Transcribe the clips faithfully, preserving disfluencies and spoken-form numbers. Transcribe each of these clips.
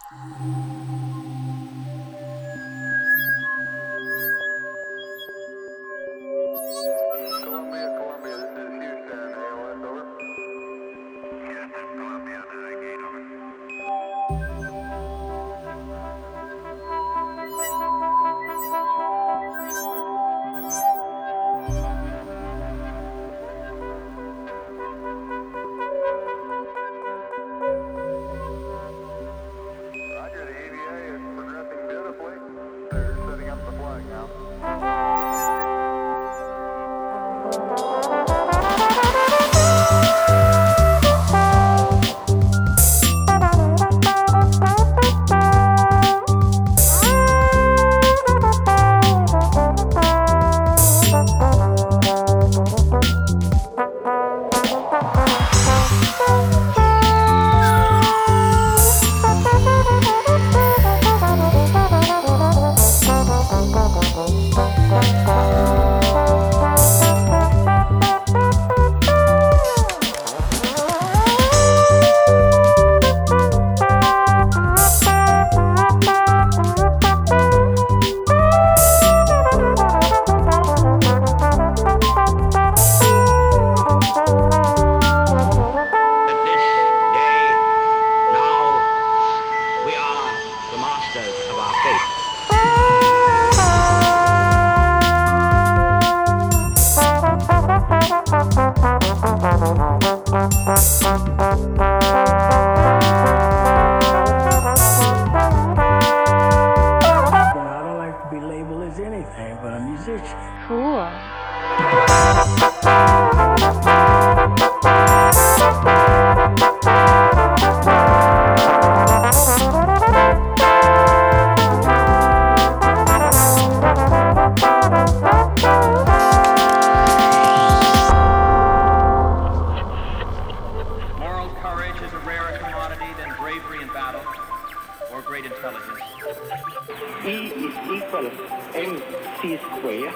Columbia, Columbia, this is Houston, A O S, over. Houston, Columbia, navigate, over. Roger, the E V A is progressing beautifully. They're setting up the flag now. Of our fate. I don't like to be labeled as anything but a musician. Cool. Moral courage is a rarer commodity than bravery in battle or great intelligence. E is equal mc square.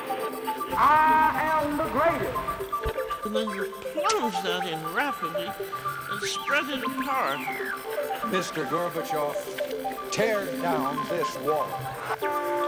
And then you plunge that in rapidly and spread it apart. Mister Gorbachev, tear down this wall.